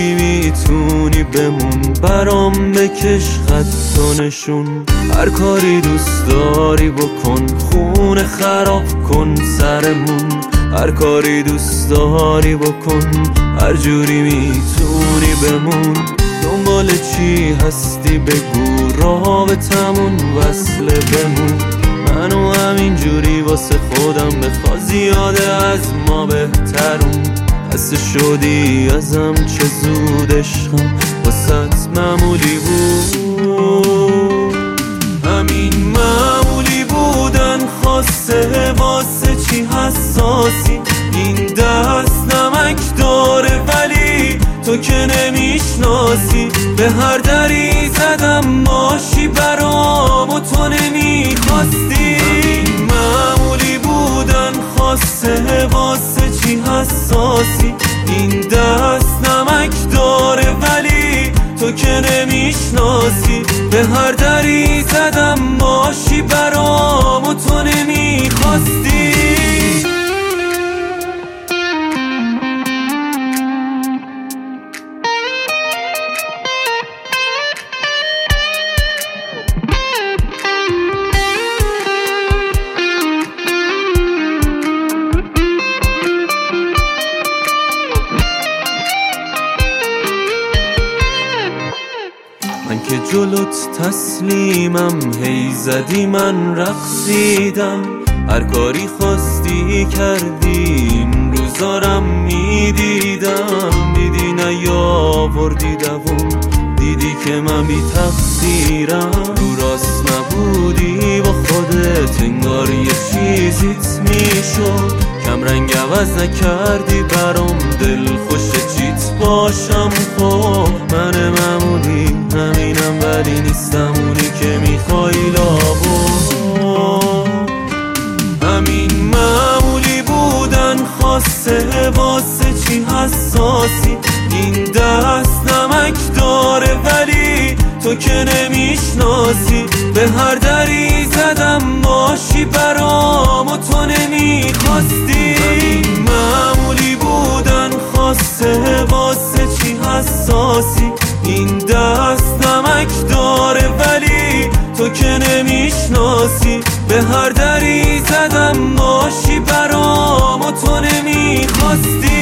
جوری میتونی بمون برام بکش خط و نشون. هر کاری دوست داری بکن، خونه خراب کن سرمون. هر کاری دوست داری بکن، هر جوری میتونی بمون. دنبال چی هستی بگو، رابطمون وصله بمون. منو همینجوری واسه خودم بخوا، زیاده از ما بهترون. خسته شدی ازم چه زود عشقم واسه معمولی بود. همین معمولی بودن خواسته، واسه چی حساسی؟ این دست نمک داره ولی تو که نمیشناسی. به هر دری زدم باشی برام و تو نمیخواستی. معمولی بودن خواسته، واسه چی حساسی؟ این دست نمک داره ولی تو که نمیشناسی. به هر دری زدم باشی برام و تو نمیخواستی. من که جلوت تسلیمم، هی زدی من رقصیدم. هر کاری خواستی کردی، این روزارم میدیدم. دیدی نیاوردی دوم، دیدی که من بی تقصیرم. رو راست نبودی با خودت، انگار یه چیزیت میشد. کم رنگ عوض نکردی برام، دل خوش چیت باشم. خب من معمولی همینم ولی نیستم اونی که میخوای لابد. همین معمولی بودن خواسته، واسه چی حساسی؟ این دست نمک داره ولی تو که نمیشناسی. به هر دری زدم باشی برام و تو نمیخواستی. همین معمولی بودن خواسته، واسه چی حساسی؟ این دست نمک داره ولی تو که نمیشناسی. به هر دری زدم باشی برام و تو نمیخواستی.